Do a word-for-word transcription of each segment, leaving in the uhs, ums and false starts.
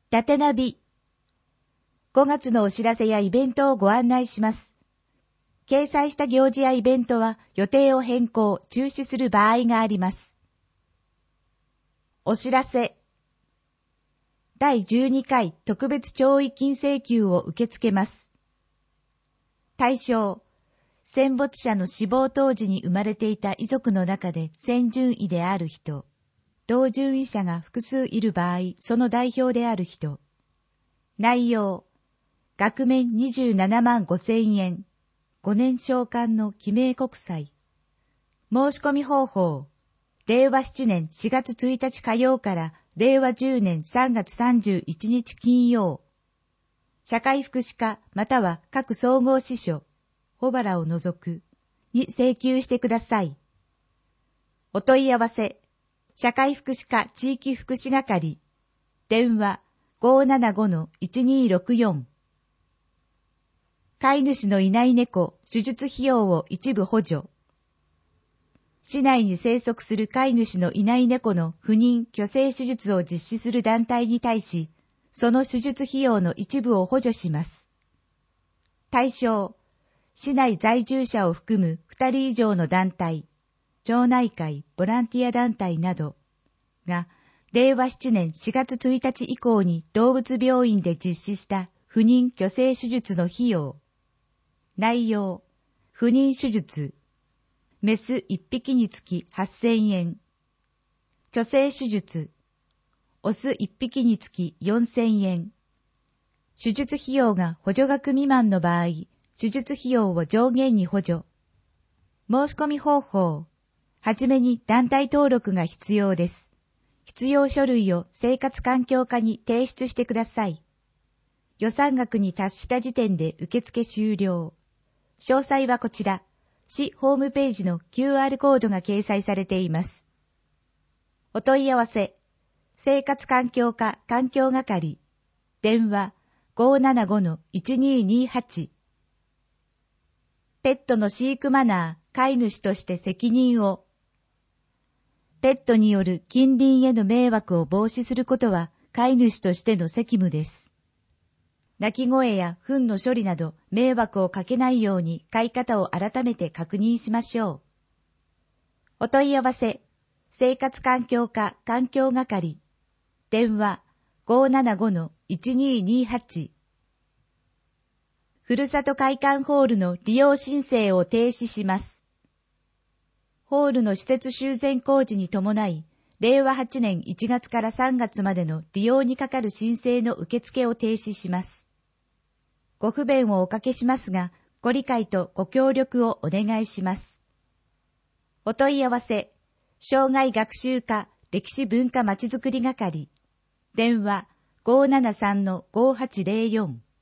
だてナビ。ごがつのお知らせやイベントをご案内します。掲載した行事やイベントは予定を変更、中止する場合があります。お知らせ。だいじゅうにかい特別弔慰金請求を受け付けます。対象、戦没者の死亡当時に生まれていた遺族の中で先順位である人、同順位者が複数いる場合、その代表である人。内容、額面にじゅうななまんごせんえん、ごねん償還の記名国債。申し込み方法、れいわしちねんしがつついたち火曜かられいわじゅうねんさんがつさんじゅういちにち金曜。社会福祉課または各総合支所、保原を除く、に請求してください。お問い合わせ、社会福祉課地域福祉係、電話 ごーななごのいちにーろくよん。飼い主のいない猫、手術費用を一部補助。市内に生息する飼い主のいない猫の不妊・去勢手術を実施する団体に対し、その手術費用の一部を補助します。対象、市内在住者を含むふたり以上の団体、町内会、ボランティア団体などが、れいわしちねんしがつついたち以降に動物病院で実施した不妊・去勢手術の費用。内容、不妊手術。メスいっぴきにつきはっせんえん。去勢手術。オスいっぴきにつきよんせんえん。手術費用が補助額未満の場合、手術費用を上限に補助。申し込み方法。はじめに団体登録が必要です。必要書類を生活環境課に提出してください。予算額に達した時点で受付終了。詳細はこちら、市ホームページの キューアール コードが掲載されています。お問い合わせ、生活環境課環境係、電話 ごーななごのいちにーにーはち。ペットの飼育マナー、飼い主として責任を。ペットによる近隣への迷惑を防止することは飼い主としての責務です。鳴き声や糞の処理など迷惑をかけないように飼い方を改めて確認しましょう。お問い合わせ、生活環境課環境係、電話 ごーななごのいちにーにーはち。ふるさと会館ホールの利用申請を停止します。ホールの施設修繕工事に伴い、れいわはちねんいちがつからさんがつまでの利用にかかる申請の受付を停止します。ご不便をおかけしますが、ご理解とご協力をお願いします。お問い合わせ、障害学習課歴史文化まちづくり係、電話 ごーななさんのごーはちぜろよん。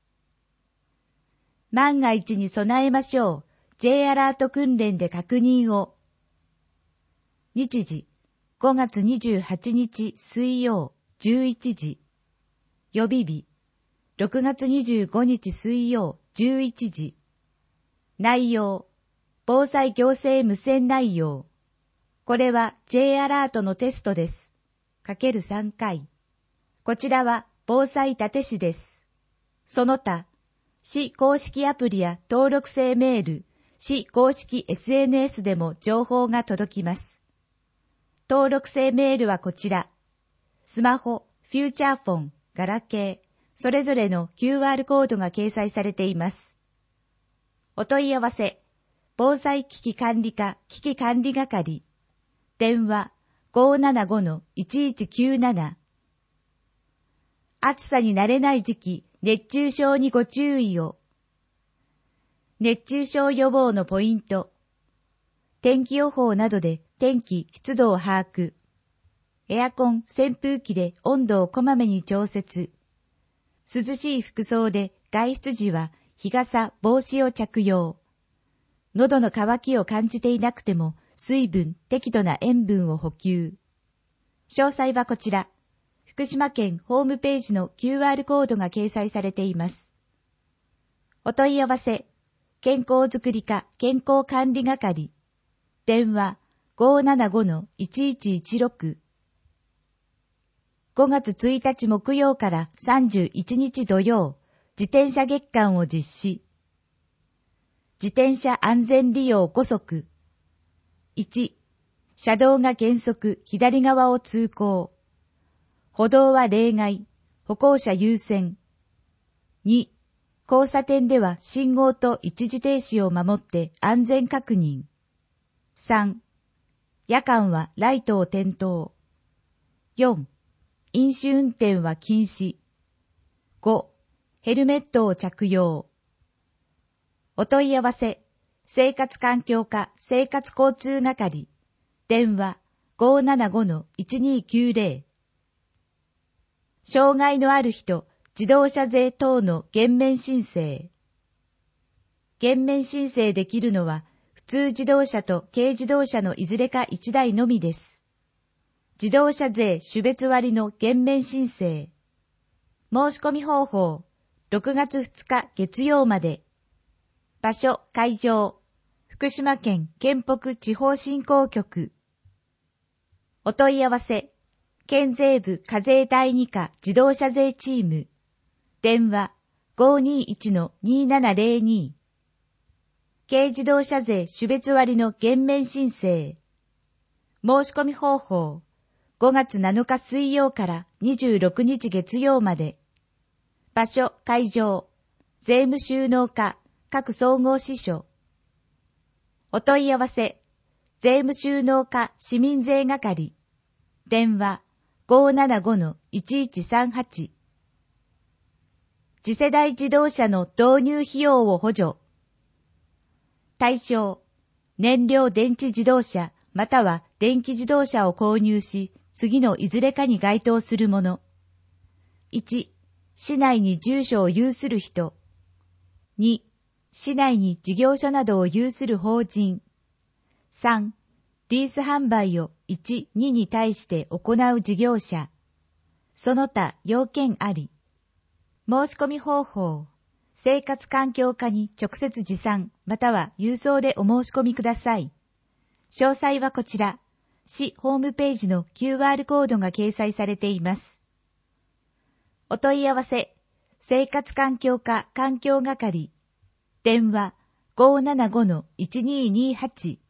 万が一に備えましょう。J アラート訓練で確認を。日時、ごがつにじゅうはちにち水曜じゅういちじ。予備日、ろくがつにじゅうごにち水曜じゅういちじ。内容、防災行政無線内容。これは J アラートのテストです。かけるさんかい。こちらは防災立石です。その他、市公式アプリや登録制メール、市公式 エスエヌエス でも情報が届きます。登録制メールはこちら。スマホ、フューチャーフォン、ガラケー、それぞれの キューアール コードが掲載されています。お問い合わせ、防災危機管理課危機管理係、電話 ごーななごのいちいちきゅうなな。暑さに慣れない時期、熱中症にご注意を。熱中症予防のポイント。天気予報などで天気、湿度を把握。エアコン、扇風機で温度をこまめに調節。涼しい服装で外出時は日傘、帽子を着用。喉の渇きを感じていなくても水分、適度な塩分を補給。詳細はこちら。福島県ホームページの キューアール コードが掲載されています。お問い合わせ、健康づくり課健康管理係、電話 ごーななごのいちいちいちろく。 ごがつついたち木曜からさんじゅういちにち土曜、自転車月間を実施。自転車安全利用ごそく。いち、車道が原則左側を通行。歩道は例外、歩行者優先。に、交差点では信号と一時停止を守って安全確認。さん、夜間はライトを点灯。よん、飲酒運転は禁止。ご、ヘルメットを着用。お問い合わせ、生活環境課生活交通係。電話 ごーななごのいちにーきゅうぜろ。障害のある人、自動車税等の減免申請。減免申請できるのは、普通自動車と軽自動車のいずれかいちだいのみです。自動車税種別割の減免申請。申し込み方法、ろくがつふつか月曜まで。場所、会場、福島県県北地方振興局。お問い合わせ、県税部課税だいに課自動車税チーム。電話 ごーにーいちのにーななぜろに。軽自動車税種別割の減免申請。申し込み方法、ごがつなのか水曜からにじゅうろくにち月曜まで。場所、会場、税務収納課各総合支所。お問い合わせ、税務収納課市民税係。電話 ごーななごのいちいちさんはち。次世代自動車の導入費用を補助。対象、燃料電池自動車または電気自動車を購入し、次のいずれかに該当するもの。いち、市内に住所を有する人。に、市内に事業所などを有する法人。さん、リース販売をいち、にに対して行う事業者。その他要件あり。申し込み方法、生活環境課に直接持参または郵送でお申し込みください。詳細はこちら、市ホームページの キューアール コードが掲載されています。お問い合わせ、生活環境課環境係。電話 ごーななごのいちにーにーはち。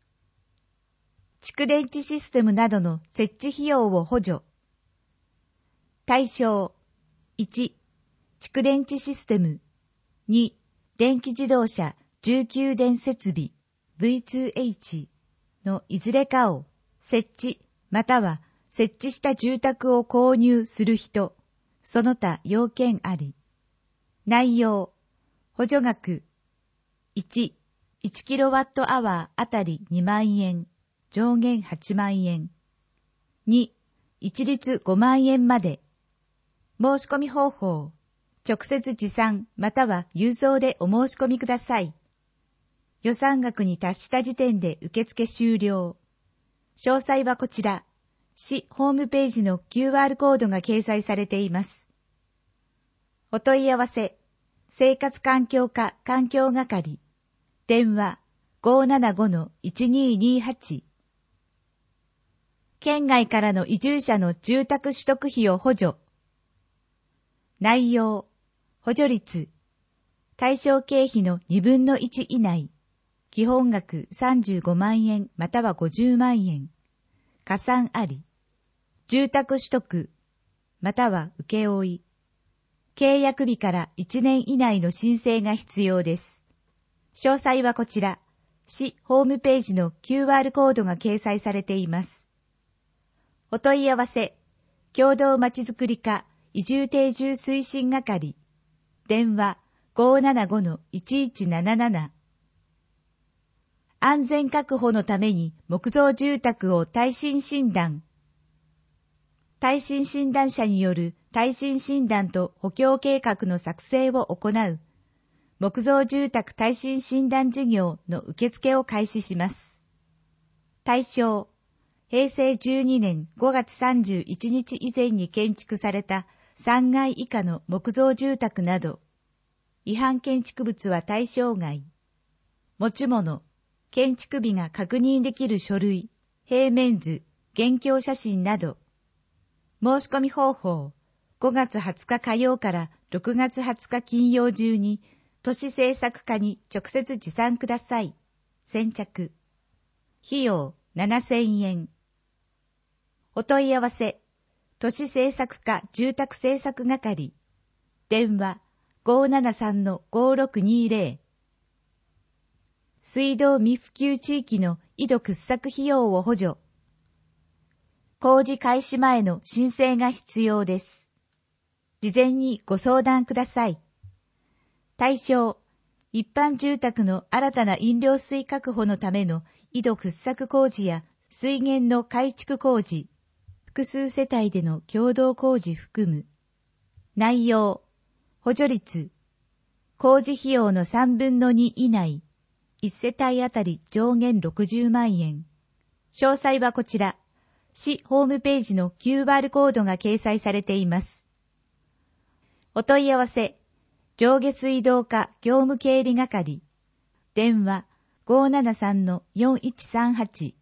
蓄電池システムなどの設置費用を補助。対象、いち、蓄電池システム。に、電気自動車重給電設備 ブイツーエイチ のいずれかを設置または設置した住宅を購入する人、その他要件あり。内容、補助額、いち、いちキロワットアワーあたりにまんえん、上限はちまんえん。に、一律ごまんえんまで。申し込み方法、直接持参または郵送でお申し込みください。予算額に達した時点で受付終了。詳細はこちら、市ホームページの キューアール コードが掲載されています。お問い合わせ、生活環境課環境係。電話 ごーななごのいちにーにーはち。県外からの移住者の住宅取得費を補助。内容、補助率、対象経費のにぶんのいち以内、基本額さんじゅうごまんえんまたはごじゅうまんえん、加算あり、住宅取得、または請負、契約日からいちねん以内の申請が必要です。詳細はこちら、市ホームページの キューアール コードが掲載されています。お問い合わせ、共同まちづくり課移住定住推進係。電話 ごーななごのいちいちなななな。安全確保のために木造住宅を耐震診断。耐震診断者による耐震診断と補強計画の作成を行う木造住宅耐震診断事業の受付を開始します。対象、へいせいじゅうにねんごがつさんじゅういちにち以前に建築されたさんがい以下の木造住宅など、違反建築物は対象外。持ち物、建築日が確認できる書類、平面図、現況写真など、 申し込み方法、ごがつはつか火曜からろくがつはつか金曜中に、都市政策課に直接持参ください。先着。費用ななせんえん。お問い合わせ、都市政策課住宅政策係。電話 ごーななさんのごーろくにーぜろ。水道未普及地域の井戸掘削費用を補助。工事開始前の申請が必要です。事前にご相談ください。対象、一般住宅の新たな飲料水確保のための井戸掘削工事や水源の改築工事、複数世帯での共同工事含む。内容、補助率、工事費用のさんぶんのに以内、いち世帯あたり上限ろくじゅうまんえん。詳細はこちら、市ホームページの キューアール コードが掲載されています。お問い合わせ、上下水道課業務経理係。電話 ごーななさんのよんいちさんはち。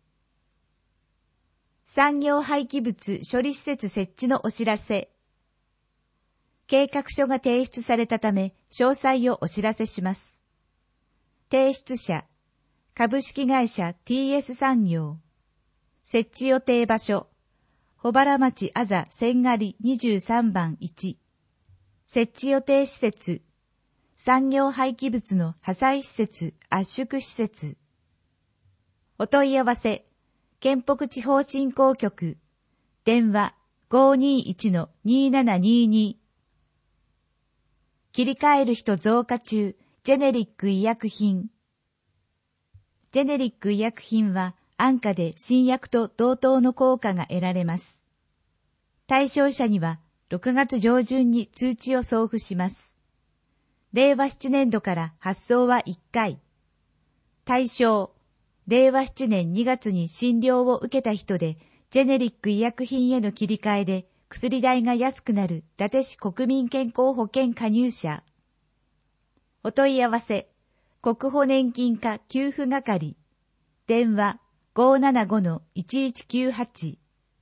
産業廃棄物処理施設設置のお知らせ。計画書が提出されたため、詳細をお知らせします。提出者、株式会社 ティーエス 産業。設置予定場所、保原町あざ千狩にじゅうさんばんいち。設置予定施設、産業廃棄物の破砕施設、圧縮施設。お問い合わせ、県北地方振興局、電話 ごーにーいちのにーななにーにー。切り替える人増加中、ジェネリック医薬品。ジェネリック医薬品は安価で新薬と同等の効果が得られます。対象者にはろくがつ上旬に通知を送付します。れいわななねんどから発送はいっかい。対象、れいわななねんにがつに診療を受けた人で、ジェネリック医薬品への切り替えで薬代が安くなる伊達市国民健康保険加入者。お問い合わせ、国保年金課給付係。電話 ごーななごのいちいちきゅうはち。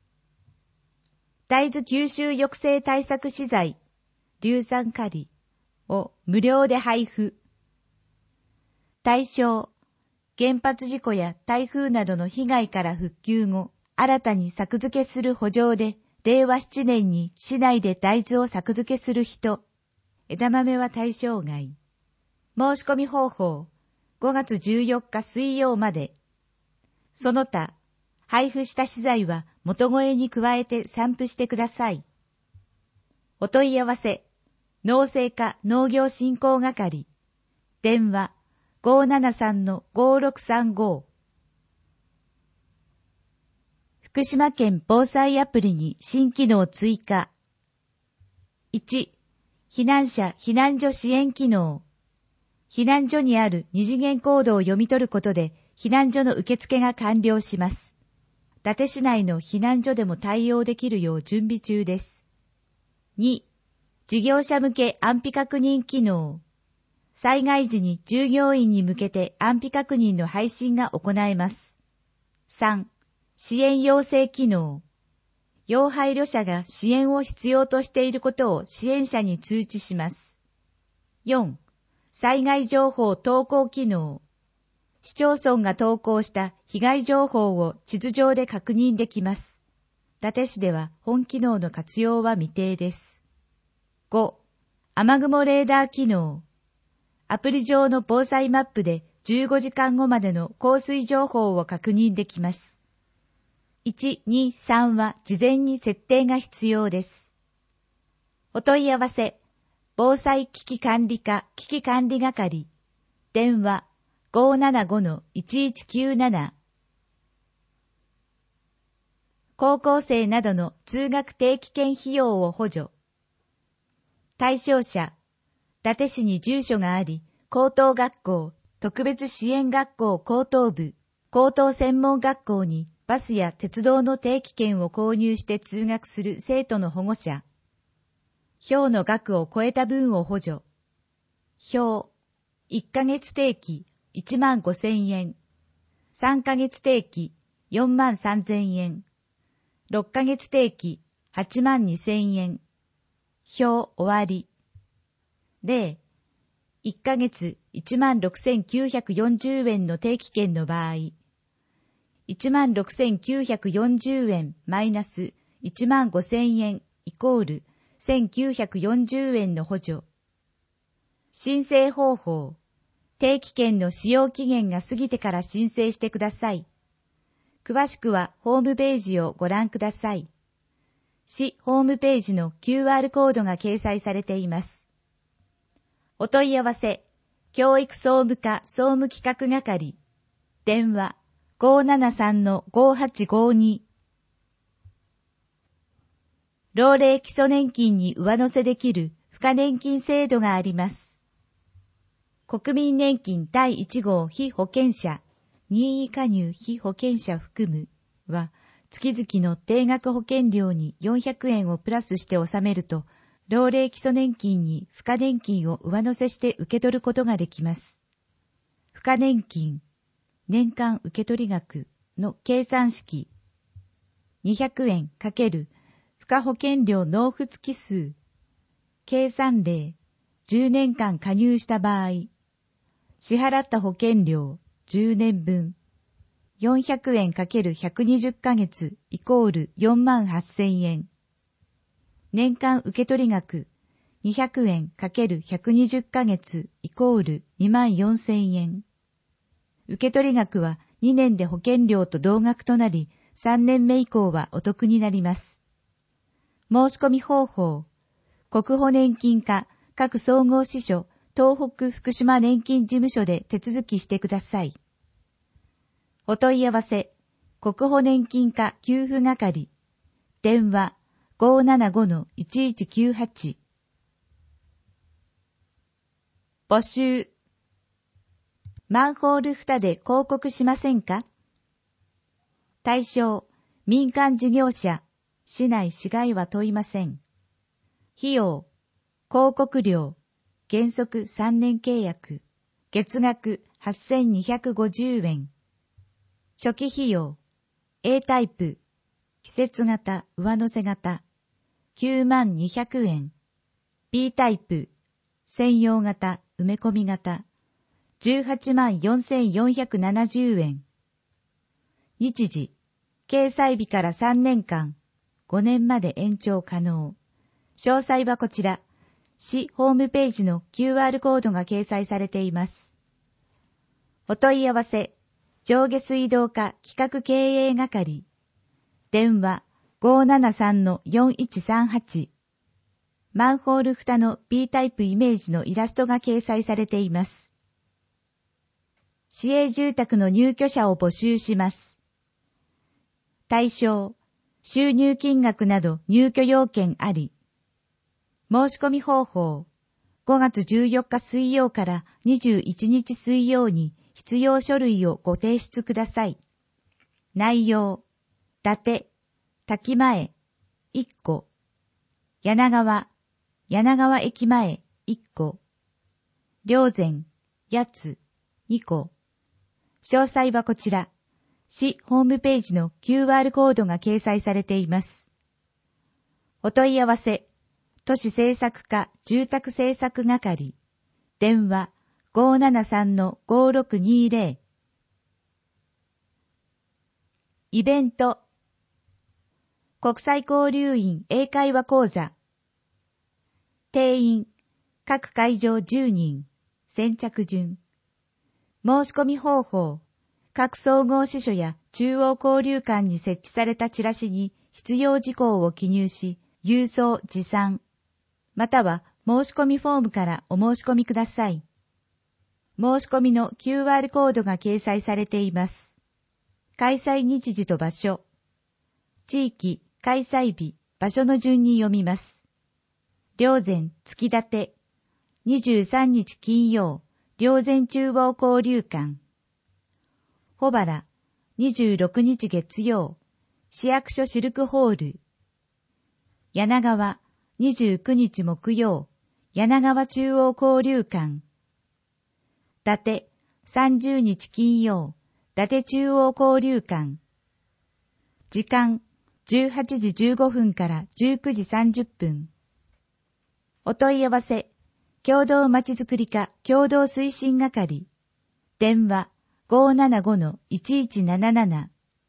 大豆吸収抑制対策資材、硫酸カリを無料で配布。対象、原発事故や台風などの被害から復旧後、新たに作付けする補助で、れいわななねんに市内で大豆を作付けする人。枝豆は対象外。申し込み方法、ごがつじゅうよっか水曜まで。その他、配布した資材は元声に加えて散布してください。お問い合わせ、農政課農業振興係。電話 ごーななさんのごーろくさんご。福島県防災アプリに新機能追加。いち、避難者避難所支援機能。避難所にある二次元コードを読み取ることで避難所の受付が完了します。伊達市内の避難所でも対応できるよう準備中です。に、事業者向け安否確認機能。災害時に従業員に向けて安否確認の配信が行えます。さん、支援要請機能。要配慮者が支援を必要としていることを支援者に通知します。よん、災害情報投稿機能。市町村が投稿した被害情報を地図上で確認できます。伊達市では本機能の活用は未定です。ご、雨雲レーダー機能。アプリ上の防災マップでじゅうごじかんごまでの降水情報を確認できます。いち、に、さんは事前に設定が必要です。お問い合わせ、防災危機管理課危機管理係。電話 ごーななごのいちいちきゅうなな。高校生などの通学定期券費用を補助。対象者、伊達市に住所があり、高等学校、特別支援学校高等部、高等専門学校にバスや鉄道の定期券を購入して通学する生徒の保護者。表の額を超えた分を補助。表、いっかげつ定期いちまんごせんえん、さんかげつ定期よんまんさんぜんえん、ろっかげつ定期はちまんにせんえん。表終わり。例、いっかげついちまんろくせんきゅうひゃくよんじゅうえんの定期券の場合、いちまんろくせんきゅうひゃくよんじゅうえんマイナスいちまんごせんえんイコールせんきゅうひゃくよんじゅうえんの補助。申請方法。定期券の使用期限が過ぎてから申請してください。詳しくはホームページをご覧ください。市ホームページの キューアール コードが掲載されています。お問い合わせ、教育総務課総務企画係、電話 ごーななさんのごーはちごーに。老齢基礎年金に上乗せできる付加年金制度があります。国民年金だいいち号被保険者、任意加入被保険者含むは、月々の定額保険料によんひゃくえんをプラスして納めると、老齢基礎年金に付加年金を上乗せして受け取ることができます。付加年金、年間受取額の計算式、にひゃくえん×付加保険料納付月数、計算例、じゅうねんかん加入した場合、支払った保険料じゅうねんぶん、よんひゃくえん×ひゃくにじゅっかげつイコールよんまんはっせんえん。年間受取額にひゃくえん×ひゃくにじゅっかげつイコールにまんよんせんえん。受取額はにねんで保険料と同額となり、さんねんめ以降はお得になります。申し込み方法。国保年金課各総合支所東北福島年金事務所で手続きしてください。お問い合わせ、国保年金課給付係、電話 ごーななごのいちいちきゅうはち。募集。マンホール蓋で広告しませんか？対象、民間事業者、市内市外は問いません。費用、広告料、原則さんねん契約、月額はっせんにひゃくごじゅうえん。初期費用、A タイプ、季節型上乗せ型、きゅうまんにひゃくえん。B タイプ、専用型埋め込み型、じゅうはちまんよんせんよんひゃくななじゅうえん。日時、掲載日からさんねんかん、ごねんまで延長可能。詳細はこちら、市ホームページの キューアール コードが掲載されています。お問い合わせ、上下水道課企画経営係、電話 ごーななさんのよんいちさんはち。マンホール蓋の B タイプイメージのイラストが掲載されています。市営住宅の入居者を募集します。対象、収入金額など入居要件あり。申し込み方法、ごがつじゅうよっか水曜からにじゅういちにち水曜に必要書類をご提出ください。内容、伊達、滝前、いっこ、柳川、柳川駅前、いっこ、霊山、八つ、にこ。詳細はこちら、市ホームページの キューアール コードが掲載されています。お問い合わせ、都市政策課住宅政策係、電話 ごーななさんのごーろくにーぜろ。イベント、国際交流員英会話講座。定員、各会場じゅうにん、先着順。申し込み方法、各総合支所や中央交流館に設置されたチラシに必要事項を記入し、郵送持参、または申し込みフォームからお申し込みください。申し込みの キューアール コードが掲載されています。開催日時と場所、地域、開催日、場所の順に読みます。霊山月立、にじゅうさんにち金曜、霊山中央交流館。保原、にじゅうろくにち月曜、市役所シルクホール。柳川、にじゅうくにち木曜、柳川中央交流館。伊達、さんじゅうにち金曜、伊達中央交流館。時間、 じゅうはちじじゅうごふんからじゅうくじさんじゅっぷん。お問い合わせ、共同まちづくり課共同推進係。電話 ごーななごのいちいちなななな。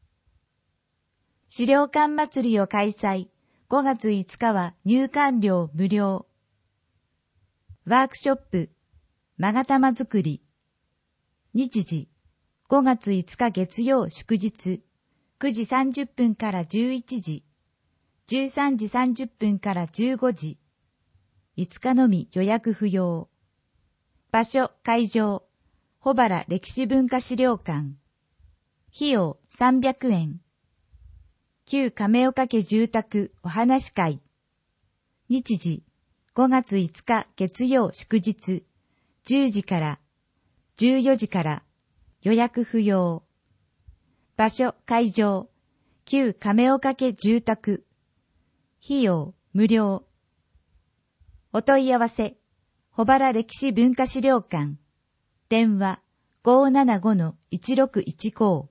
資料館祭りを開催。ごがついつかは入館料無料。ワークショップ、勾玉作り。日時、ごがついつか月曜祝日、くじさんじゅっぷんからじゅういちじ、じゅうさんじさんじゅっぷんからじゅうごじ。いつかのみ予約不要。場所、会場、保原歴史文化資料館。費用さんびゃくえん。旧亀岡家住宅お話会。日時、ごがついつか月曜祝日、じゅうじからじゅうよじから予約不要。場所、会場、旧亀岡家住宅。費用無料。お問い合わせ、保原歴史文化資料館。電話 ごーななごのいちろくいちご。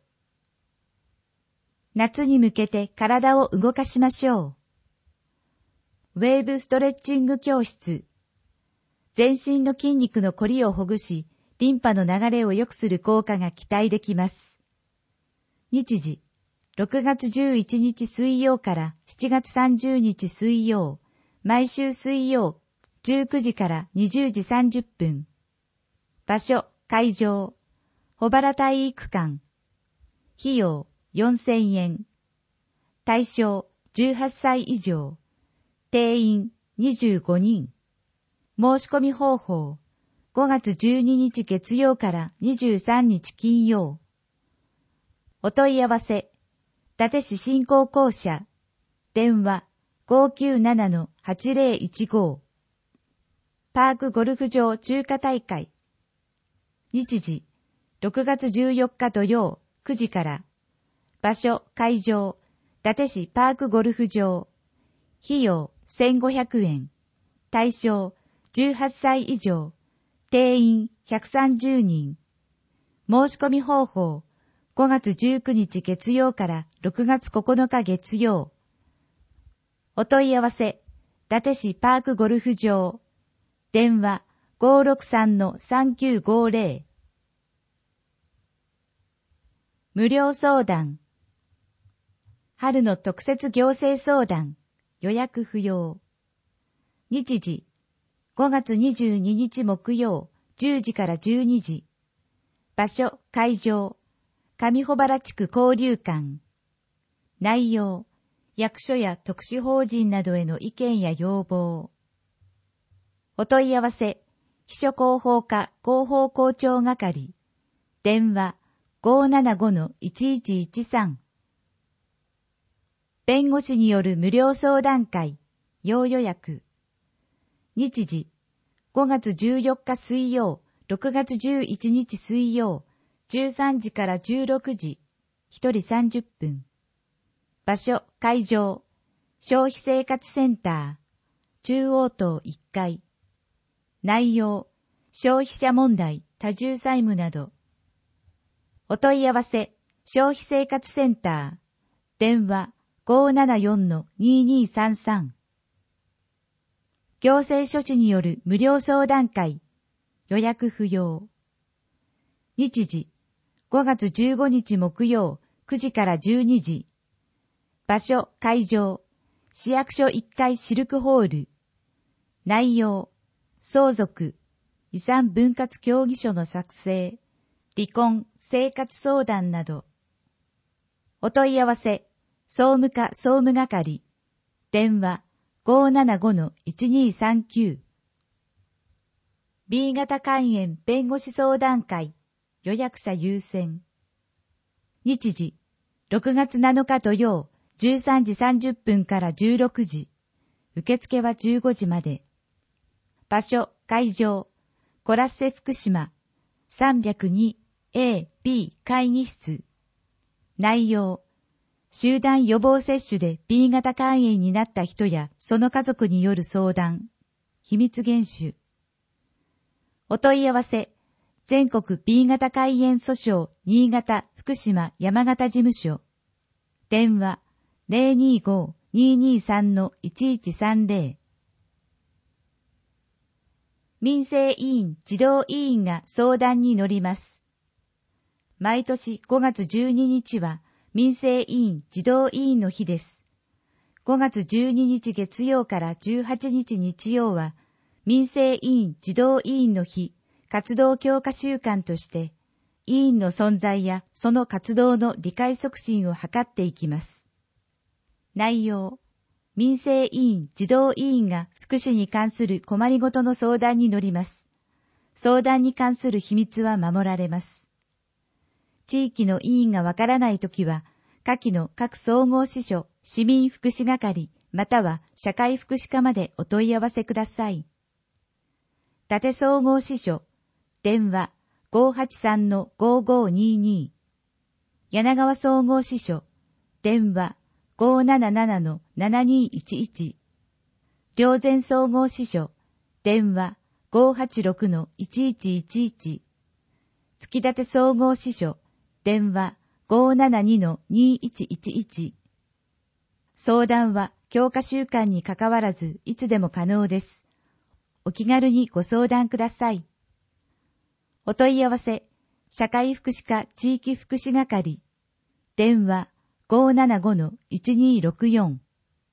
夏に向けて体を動かしましょう。ウェーブストレッチング教室。全身の筋肉のこりをほぐし、リンパの流れを良くする効果が期待できます。日時、ろくがつじゅういちにち水曜からしちがつさんじゅうにち水曜、毎週水曜じゅうくじからにじゅうじさんじゅっぷん。場所、会場、保原体育館。費用よんせんえん。対象じゅうはっさい以上。定員にじゅうごにん。申し込み方法、ごがつじゅうににち月曜からにじゅうさんにち金曜。お問い合わせ、伊達市振興公社。電話 ごーきゅうななのはちぜろいちご。パークゴルフ場中華大会。日時、ろくがつじゅうよっか土曜くじから。場所、会場、伊達市パークゴルフ場。費用せんごひゃくえん。対象じゅうはっさい以上。定員ひゃくさんじゅうにん。申し込み方法、ごがつじゅうくにち月曜からろくがつここのか月曜。お問い合わせ、伊達市パークゴルフ場。電話 ごーろくさんのさんきゅうごぜろ。無料相談。春の特設行政相談。予約不要。日時、ごがつにじゅうににち木曜じゅうじからじゅうにじ。場所、会場、上保原地区交流館。内容、役所や特殊法人などへの意見や要望。お問い合わせ、秘書広報課広報校長係。電話 ごーななごのいちいちいちさん。弁護士による無料相談会、要予約。日時、ごがつじゅうよっか水曜、ろくがつじゅういちにち水曜、じゅうさんじからじゅうろくじ、ひとりさんじゅっぷん。場所、会場、消費生活センター、中央棟いっかい。内容、消費者問題、多重債務など。お問い合わせ、消費生活センター、電話 ごーななよんのににさんさん。行政書士による無料相談会、予約不要。日時、ごがつじゅうごにち木曜くじからじゅうにじ。場所、会場、市役所いっかいシルクホール。内容、相続、遺産分割協議書の作成、離婚、生活相談など。お問い合わせ、総務課総務係。電話 ごーななごのいちにさんきゅう。ビー 型肝炎弁護士相談会、予約者優先。日時、ろくがつなのか土曜、じゅうさんじさんじゅっぷんからじゅうろくじ。受付はじゅうごじまで。場所、会場、コラッセ福島 さんびゃくにエービー 会議室。内容、集団予防接種で ビー 型肝炎になった人やその家族による相談、秘密厳守。お問い合わせ、全国 ビー 型肝炎訴訟新潟、福島、山形事務所。電話ゼロにーごーにーにーさんのいちいちさんゼロ。民生委員児童委員が相談に乗ります。毎年ごがつじゅうににちは民生委員児童委員の日です。ごがつじゅうににち月曜からじゅうはちにち日曜は民生委員児童委員の日活動強化週間として委員の存在やその活動の理解促進を図っていきます。内容、民生委員児童委員が福祉に関する困りごとの相談に乗ります。相談に関する秘密は守られます。地域の委員がわからないときは、下記の各総合支所、市民福祉係、または社会福祉課までお問い合わせください。伊達総合支所、電話 ごーはちさんのごーごーにーにー、柳川総合支所、電話 ごーななななのななにーいちいち、霊山総合支所、電話 ごーはちろくのいちいちいちいち、月立総合支所、電話 ごーななにのにーいちいちいち。相談は強化週間にかかわらずいつでも可能です。お気軽にご相談ください。お問い合わせ、社会福祉課地域福祉係、電話 ごーななごのいちにーろくよん。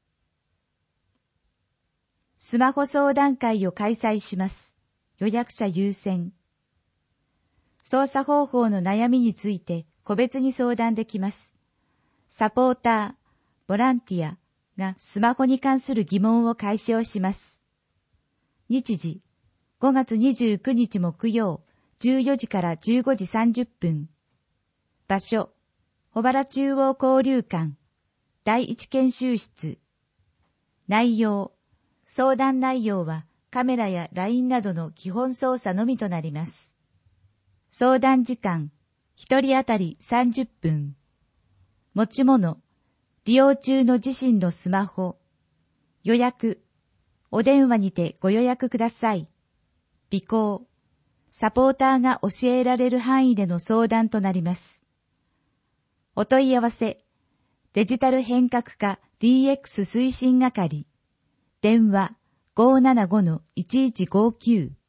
スマホ相談会を開催します。予約者優先。操作方法の悩みについて個別に相談できます。サポーター、ボランティアがスマホに関する疑問を解消します。日時、ごがつにじゅうくにち木曜、じゅうよじからじゅうごじさんじゅっぷん。場所、保原中央交流館、第一研修室。内容、相談内容はカメラや ライン などの基本操作のみとなります。相談時間、一人当たりさんじゅっぷん。持ち物、利用中の自身のスマホ。予約、お電話にてご予約ください。備考、サポーターが教えられる範囲での相談となります。お問い合わせ、デジタル変革課 ディーエックス 推進係、電話 ごーななごのいちいちごーきゅう。